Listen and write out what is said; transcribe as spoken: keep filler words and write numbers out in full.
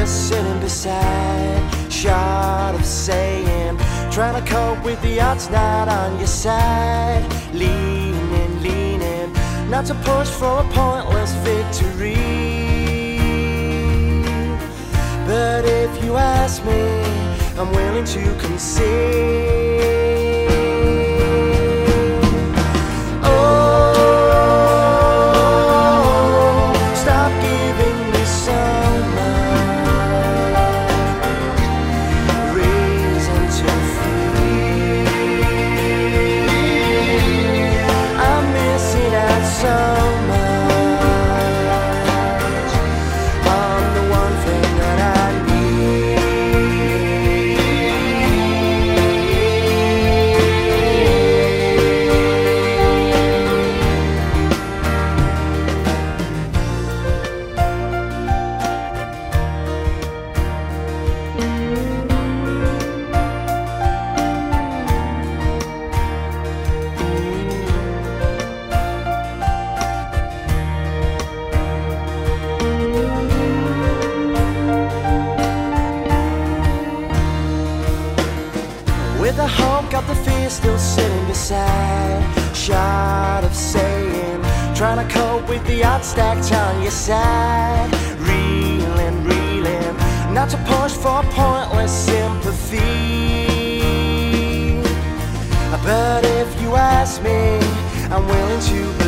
just sitting beside, short of saying, trying to cope with the odds not on your side, leaning, leaning, not to push for a pointless victory. But if you ask me, I'm willing to concede. With the hope, got the fear still sitting beside, short of saying, trying to cope with the odds stacked on your side, reeling, reeling, not to push for pointless sympathy. But if you ask me, I'm willing to